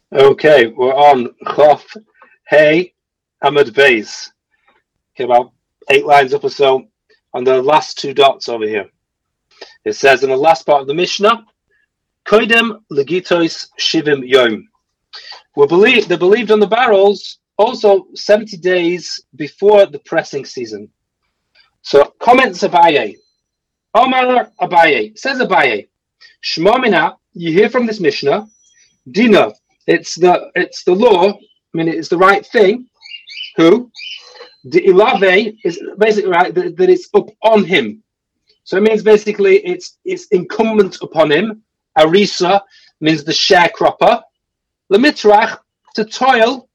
Okay, we're on Chof Hey Amud Beis. Okay, about 8 lines up or so on the last two dots over here. It says in the last part of the Mishnah, Koidem Legitois Shivim Yom. They're believed on the barrels also 70 days before the pressing season. So comments Abaye. Omar Abaye. Says Abaye. Shema Mina, you hear from this Mishnah, Dina. It's the law. I mean, it's the right thing. Who? The ilave is basically right that it's up on him. So it means basically it's incumbent upon him. Arisa means the sharecropper. Lemitrach to toil.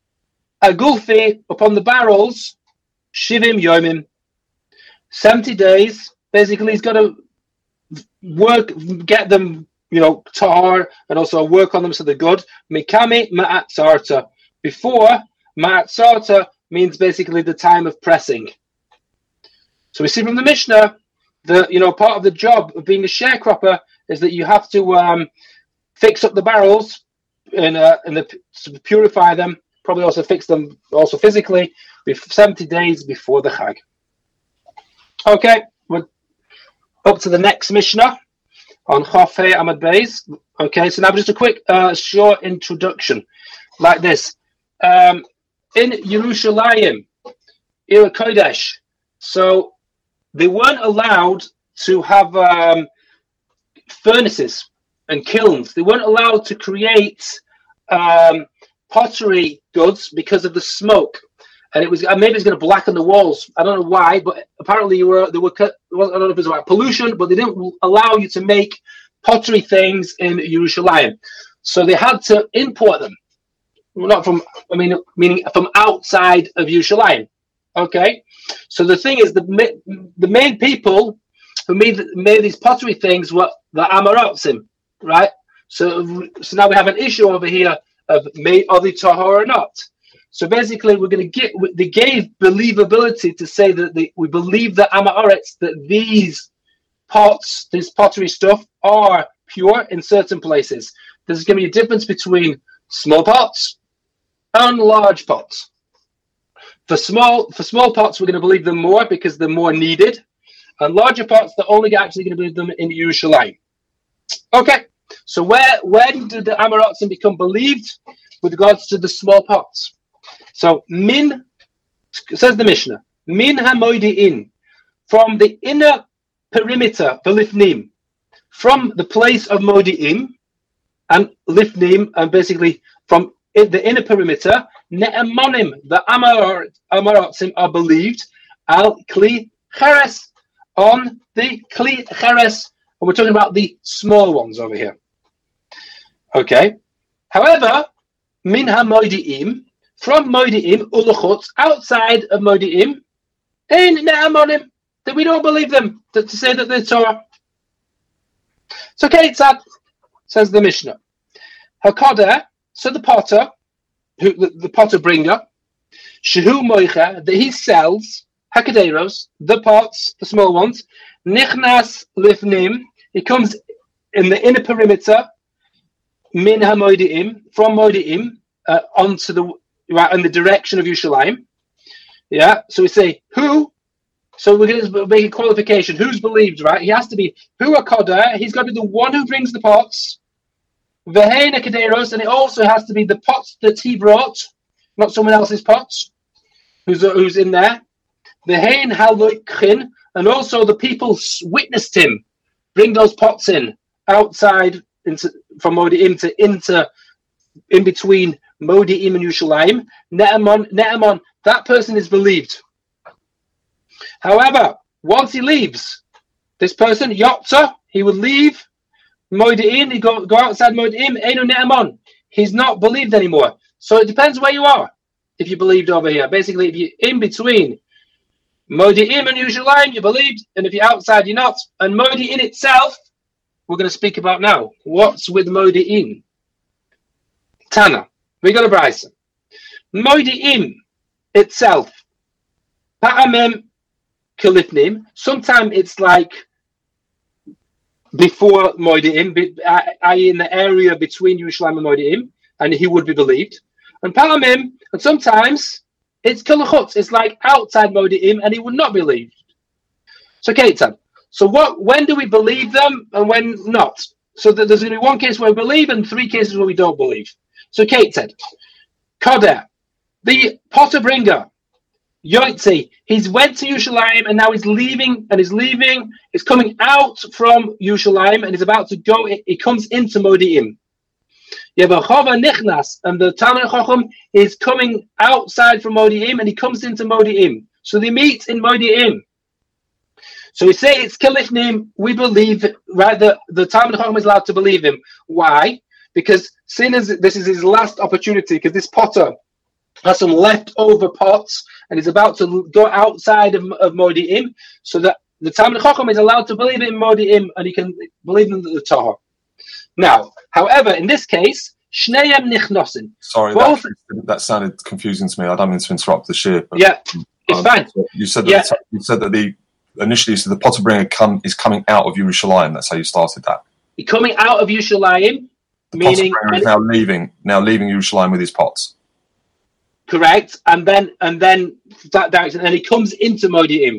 Agulfi upon the barrels. Shivim yomim. 70 days. Basically, he's got to work, get them, tahar, and also work on them so they're good. Mikami ma'at sarta. Before, ma'at sarta means basically the time of pressing. So we see from the Mishnah that, part of the job of being a sharecropper is that you have to fix up the barrels to purify them, probably also fix them also physically, 70 days before the Chag. Okay, we're up to the next Mishnah on Chof Hey Amud Beis. Okay, so now just a quick short introduction like this. In Yerushalayim, Ir Kodesh, so they weren't allowed to have furnaces and kilns. They weren't allowed to create pottery goods because of the smoke. And it was maybe it's going to blacken the walls. I don't know why, but apparently I don't know if it was about pollution, but they didn't allow you to make pottery things in Yerushalayim. So they had to import them, meaning from outside of Yerushalayim. Okay, so the thing is, the main people who made these pottery things were the Amarotzim, right? So now we have an issue over here of are they tahor or not. So basically, they gave believability to say that we believe the Amaretz, that these pots, this pottery stuff, are pure in certain places. There's going to be a difference between small pots and large pots. For small pots, we're going to believe them more because they're more needed, and larger pots, they're only actually going to believe them in Yerushalayim. Okay, so where did the Amarotzim become believed with regards to the small pots? So, says the Mishnah, min hamoidi'in, from the inner perimeter, the lifnim, from the place of moidi'im, and lifnim, and basically from the inner perimeter, ne'emonim, the Amarotzim are believed, al kli cheres, on the kli cheres, and we're talking about the small ones over here. Okay. However, min hamoidi'im, from Moedi'im, Uluchutz, outside of Moedi'im, in Ne'amonim, that we don't believe them, to say that they're Torah. So Ketzad, says the Mishnah. Hakodah, so the potter, the potter bringer, Shehu Moicha, that he sells, Hakaderos, the pots, the small ones, Nichnas Lifnim, he comes in the inner perimeter, Min HaMoedi'im, from Moedi'im, onto the right in the direction of Yerushalayim. Yeah, so we say who. So we're going to make a qualification. Who's believed, right? He has to be who akoda. He's got to be the one who brings the pots. Vehein akaderos, and it also has to be the pots that he brought, not someone else's pots. Who's in there? Vehein haloikhin, and also the people witnessed him bring those pots in outside from Modi'im to in between Modi'im and Yerushalayim. Ne'emon, that person is believed. However, once he leaves, this person, Yotza, he would leave Modi'im, he go outside Modi'im, Einu Ne'emon. He's not believed anymore. So it depends where you are, if you believed over here. Basically, if you're in between Modi'im and Yerushalayim, you're believed, and if you're outside, you're not. And Modi'im itself, we're going to speak about now. What's with Modi'im? Tana, we got a Bryson. Modi'im itself, Pa'amem Kalifnim, sometimes it's like before Modi'im, i.e. in the area between Yerushalayim and Modi'im, and he would be believed. And Palamim, and sometimes it's Kilachutz. It's like outside Modi'im, and he would not be believed. So, Ketan. So, when do we believe them and when not? So, there's going to be one case where we believe and 3 cases where we don't believe. So, Kate said, Koder, the potter bringer, Yoitzi, he's went to Yerushalayim and now he's leaving, he's coming out from Yerushalayim and he's about to go, he comes into Modi'im. Yevachova Nichnas, and the Talmid Chacham is coming outside from Modi'im and he comes into Modi'im. So they meet in Modi'im. So we say it's Kilifnim, we believe, right, the Talmid Chacham is allowed to believe him. Why? Because seeing as this is his last opportunity, because this potter has some leftover pots and is about to go outside of Modi'im, so that the Talmid Chacham is allowed to believe in Modi'im and he can believe in the Torah. Now, however, in this case, Shneyem Nichnosin. Sorry, that sounded confusing to me. I don't mean to interrupt the shir. Yeah, it's fine. You said that initially the potter bringer is coming out of Yerushalayim. That's how you started that. He's coming out of Yerushalayim, meaning potter bringer is now leaving Yerushalayim with his pots. Correct, and then that direction, and he comes into Modi'im.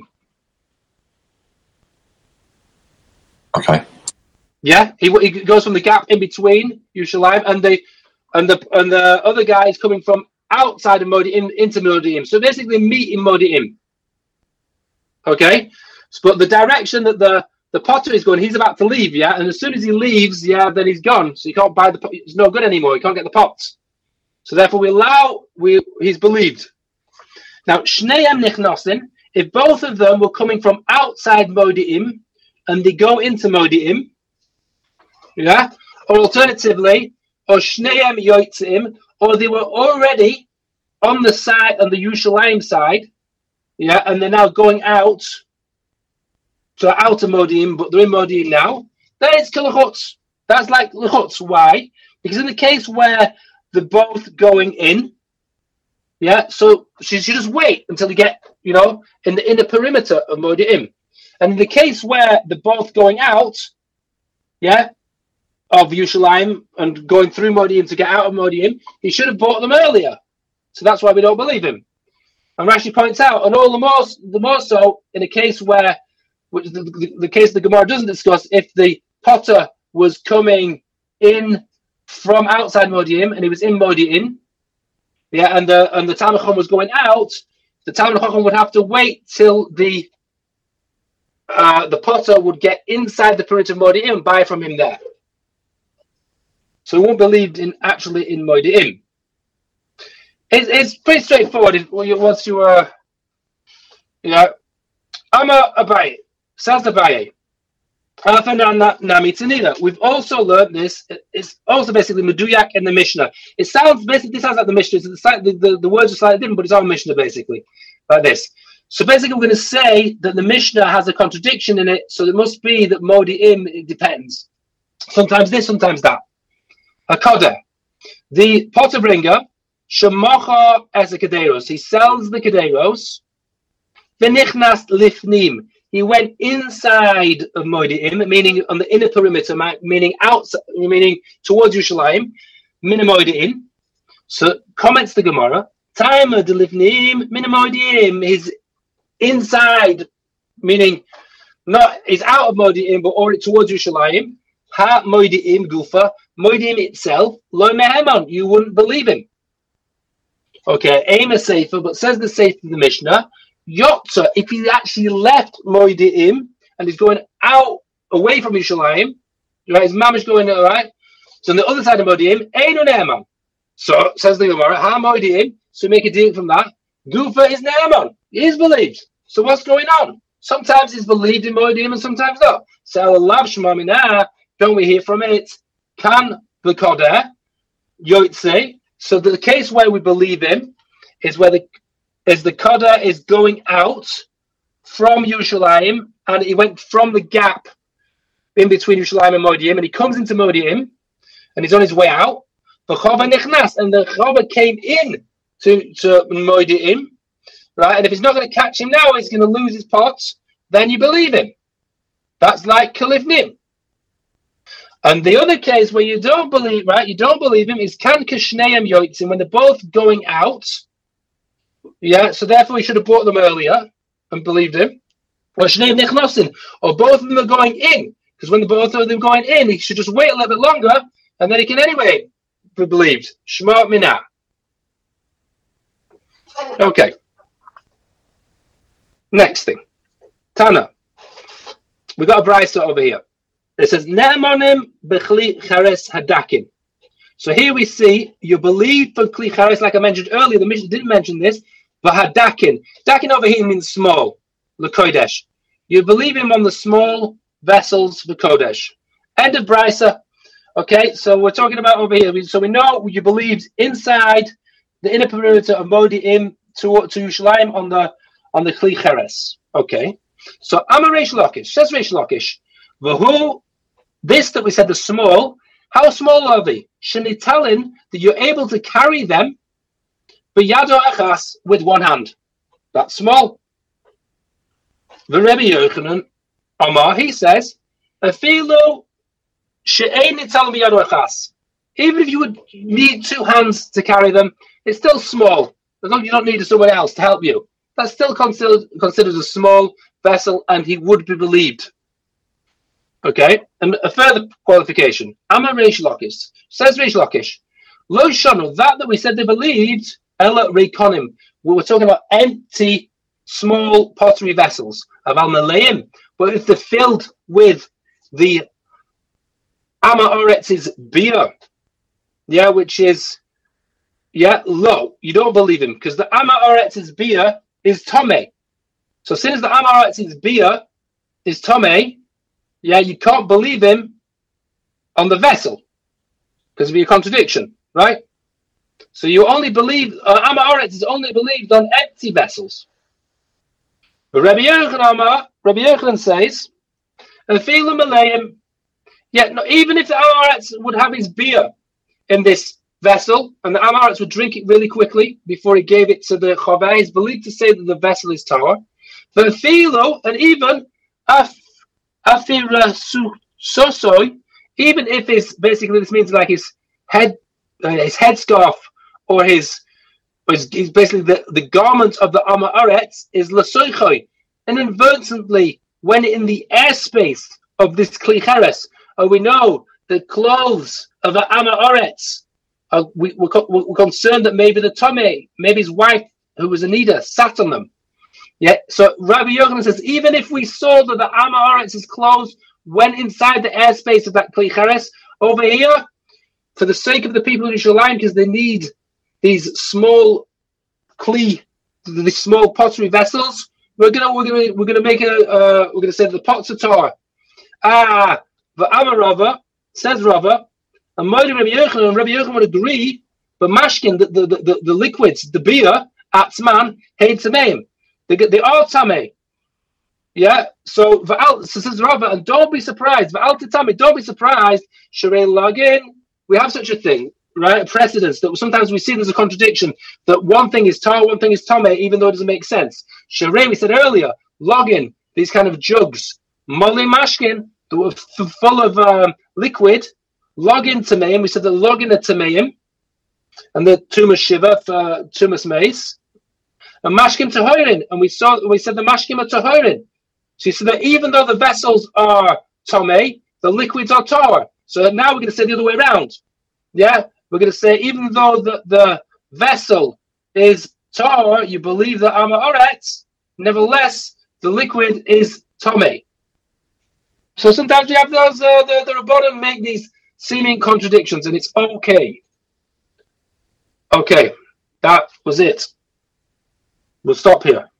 Okay. Yeah, he goes from the gap in between Yerushalayim and the other guy is coming from outside of Modi'im into Modi'im. So basically, meet in Modi'im. Okay, but the direction that the potter is going, he's about to leave. Yeah, and as soon as he leaves, then he's gone. So you can't buy it's no good anymore. You can't get the pots. So therefore, he's believed. Now, Shneyem Nichnosin, if both of them were coming from outside Modi'im and they go into Modi'im, yeah, or alternatively, or Shneyem Yoitzim, or they were already on the Yerushalayim side, yeah, and they're now going out to outer Modi'im, but they're in Modi'im now, then it's Kilachutz. That's like Lachutz. Why? Because in the case where they're both going in, yeah, so she just wait until they get, in the perimeter of Modi'im. And in the case where they're both going out, yeah, of Yerushalayim and going through Modi'im to get out of Modi'im, he should have bought them earlier. So that's why we don't believe him. And Rashi points out, and all the more so in a case where, which the case the Gemara doesn't discuss, if the potter was coming in from outside Modi'im and he was in Modi'im, yeah, and the Talmid Chacham was going out, the Talmid Chacham would have to wait till the potter would get inside the perimeter of Modi'im and buy from him there. So he won't believe actually in Modi'im. It's pretty straightforward. Once you I'm Abaye. Says Abaye. We've also learned this. It's also basically Meduyak in the Mishnah. It sounds like the Mishnah. The words are slightly different, but it's all Mishnah basically, like this. So basically, we're going to say that the Mishnah has a contradiction in it. So it must be that Modi'im, it depends. Sometimes this, sometimes that. Hakoder, the potter bringer, Shemacha as a Kederos. He sells the Kederos. V'nichnas lifnim. He went inside of Modi'im, meaning on the inner perimeter, meaning outside, meaning towards Yerushalayim, min Modi'im. So comments the Gemara. Timer de lifnim min Modi'im. He's inside, meaning he's out of Modi'im, but already towards Yerushalayim. Ha Modi'im gufa. Modi'im itself, lo meheman, you wouldn't believe him. Okay, aim a sefer, but says the sefer of the Mishnah, Yotza, if he actually left Modi'im and he's going out away from Yerushalayim, right? His mamish going all right. So on the other side of Modi'im, Eino Ne'eman. So says the Gemara, Ha Modi'im. So make a deal from that. Gufa is Ne'eman. He is believed. So what's going on? Sometimes he's believed in Modi'im and sometimes not. So Allah Shemamina, don't we hear from it? Kan the Koder Yoitze. So the case where we believe him is where the Koder is going out from Yerushalayim, and he went from the gap in between Yerushalayim and Modi'im, and he comes into Modi'im, and he's on his way out. The Chava Nichnas, and the Chava came in to Modi'im, right? And if he's not going to catch him now, he's going to lose his pots. Then you believe him. That's like Kalifnim. And the other case where you don't believe, right? You don't believe him is kan kashneim yoitzim, when they're both going out. Yeah, so therefore we should have bought them earlier and believed him. Or shneim nichnosin, or both of them are going in, because when both of them going in, he should just wait a little bit longer, and then he can anyway be believed. Shema mina. Okay. Next thing, Tana. We got a brisa over here. It says ne'emanim b'chli chares hadakin. So here we see you believe for kli chares, like I mentioned earlier. The Mishnah didn't mention this, but hadakin. Dakin over here means small, l'kodesh. You believe him on the small vessels for kodesh. End of brisa. Okay, so we're talking about over here. So we know you believed inside the inner perimeter of Modi'im to Yerushalayim on the kli chares. Okay, so Amar Reish Lakish says Reish Lakish. V'hu, this that we said, the small, how small are they? Shenitalin, that you're able to carry them, b'yado achas, with one hand. That's small. The Rebbe Yochanan, Amar, he says, afilu she'ein nitalin b'yado achas. Even if you would need two hands to carry them, it's still small. As long as you don't need someone else to help you. That's still considered a small vessel, and he would be believed. Okay, and a further qualification. Amar Reish Lakish says Reish Lakish, Lo shanu, that we said they believed, ela reikonim. We were talking about empty, small pottery vessels of al maleim. But if they're filled with the Amar Oretz's beer, yeah, which is low, you don't believe him because the Amar Oretz's beer is Tomei. So since the Amar Oretz's beer is Tomei, yeah, you can't believe him on the vessel because of your contradiction, right? So you only believe, Amar Oretz is only believed on empty vessels. But Rabbi Yochanan says, even if the Amar Oretz would have his beer in this vessel, and the Amar Oretz would drink it really quickly before he gave it to the Chavei, he's believed to say that the vessel is Torah. But Philo, and even Sosoi, even if it's basically, this means like his headscarf or his basically the garment of the Amar Oretz is Lasoichoi, and inadvertently when in the airspace of this Kli Cheres, we know the clothes of the Amar Oretz, we're concerned that maybe the Tomei, maybe his wife who was Anita, sat on them. Yeah, so Rabbi Yochanan says, even if we saw that the Amar Oretz's clothes went inside the airspace of that Kli Cheres, over here, for the sake of the people in Yerushalayim, because they need these small these small pottery vessels, we're gonna make we're gonna say the pots of Torah. The Amar Rava says Rava, and Rabbi Yochanan would agree, but mashkin the liquids, the beer, atzman, hey tameim. They are tamei. Yeah, so says Rava, and don't be surprised. Don't be surprised. Sharei login. We have such a thing, right? A precedence that sometimes we see there's a contradiction that one thing is tar, one thing is tamei, even though it doesn't make sense. Sharei, we said earlier, login, these kind of jugs, moli mashkin, that were full of liquid. Login tameim. We said the login are tameim, and the tumas shiva for tumas mace. And mashkim tahorin, and we said the mashkim are tahorin. So you see that even though the vessels are tomei, the liquids are Torah. So now we're going to say the other way around. Yeah, we're going to say even though the vessel is Torah, you believe the Amar Oretz, nevertheless the liquid is tomei. So sometimes you have those the Rabbanim make these seeming contradictions, and it's okay. Okay, that was it. We'll stop here.